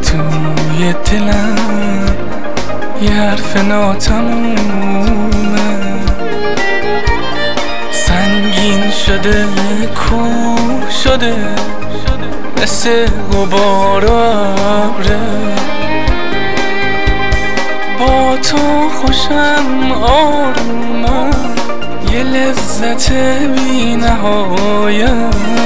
توی دلم یه حرف ناتمومه، سنگین شده کوه شده مثل غبار و ابره. با تو خوشم آرومم، یه لذت بی نهایت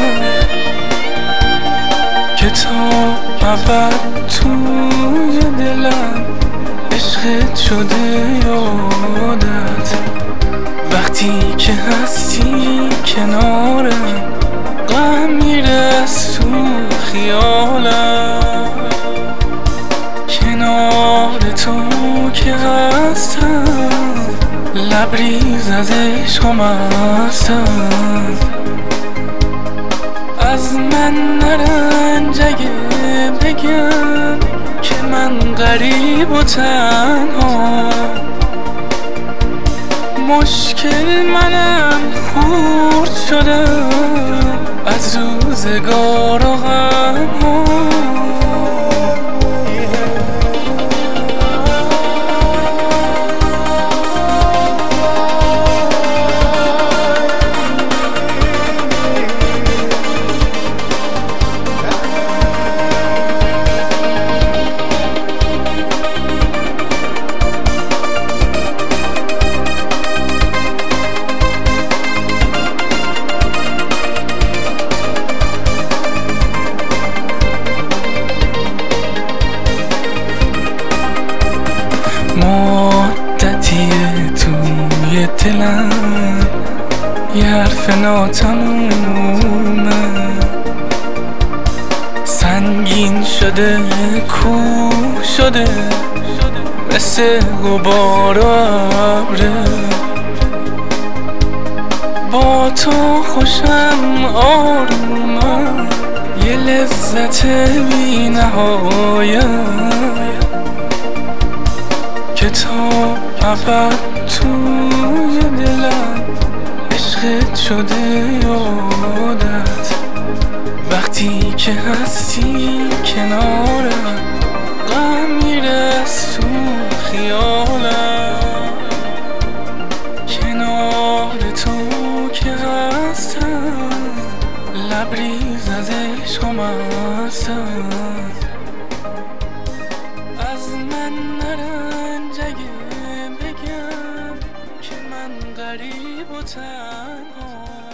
که تا ابد توی دلم عشقت شده یادت. وقتی که هستی کنارم غم میره از تو خیالم، کنار تو که هستم لبریز از عشقم هستم. از من نرنج اگه بگم که من غریب و تنها، مشکل منم خورد شدم از روزگار و غم‌ها. مدتیه توی دلم یه حرف ناتمومه، سنگین شده کوه شده مثل غبار و ابره. با تو خوشم آرومم، یه لذت بی نهایت که تا ابد توی دلم عشقت شده یادت. وقتی که هستی کنارم غم میره از تو خیالم، کنار تو که هستم لبریز از عشقم هستم. از من نرنج اگه بگم که من غریب و تنها،